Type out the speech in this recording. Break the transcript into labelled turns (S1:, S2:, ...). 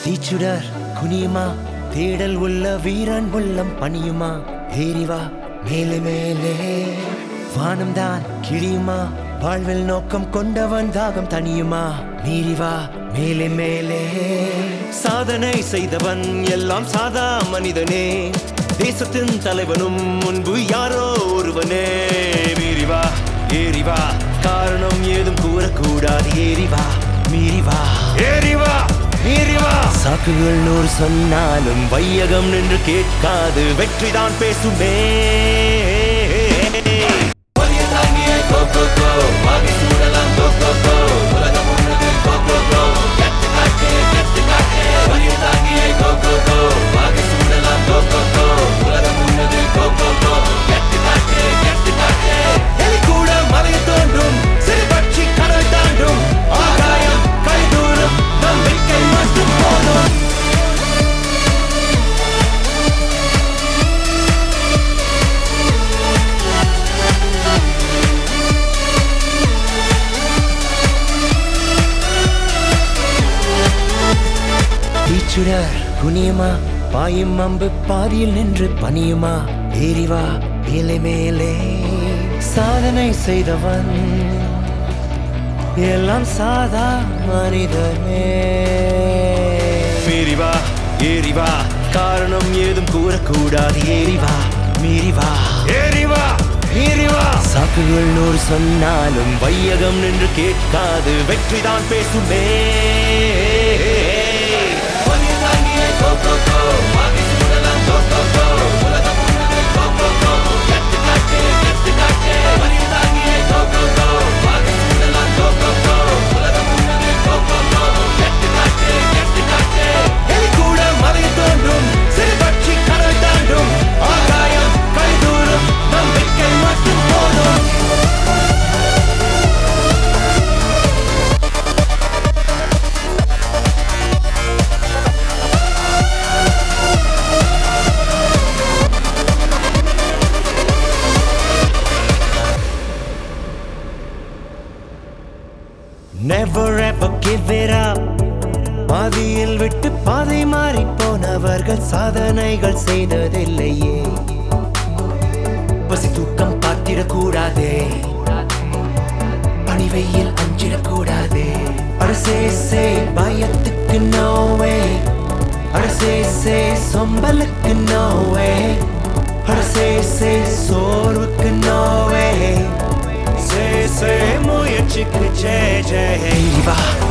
S1: தீச்சுடர் குனியுமா தேடல் உள்ள வீரன் உள்ளம் பணியுமா ஏறிவா மேலே மேலே வானம் தான் கிழியுமா வாழ்வில் நோக்கம் கொண்டவன் தாகம் தனியுமா மீறிவா மேலே மேலே சாதனை செய்தவன் எல்லாம் சாதா மனிதனே தேசத்தின் தலைவனும் முன்பு யாரோ ஒருவனே மீறிவா ஏறிவா காரணம் ஏதும் கூறக்கூடாது ஏறிவா மீறிவா ஏறிவா மீறிவா சாக்குகள் நூறு சொன்னாலும் வையகம் நின்று கேட்காது வெற்றிதான் பேசுமே தீச்சுடர் குனியுமா பாயும் அம்பு பாதியில் நின்று பணியுமா ஏறிவா மேலே மேலே சாதனை செய்தவன் எல்லாம் சாதா மனிதனே மீறிவா ஏறிவா காரணம் ஏதும் கூறக்கூடாது ஏறிவா மீறிவா ஏறிவா மீறிவா சாக்குகள் நூறு சொன்னாலும் வையகம் நின்று கேட்காது வெற்றிதான் பேசுமே Never ever give it up பாதியில் விட்டு பாதை மாறி போனவர்கள் சாதனைகள் செய்ததில்லையே பசி தூக்கம் பார்த்திடக்கூடாதே பணிவையில் அஞ்சிடக்கூடாதே அரசே பயத்துக்கு நோவே அரசே சொம்பலுக்கு நோவே அரசே சோர்வுக்கு நோவே முயற்சிக்கு ஜெய் ஜெய்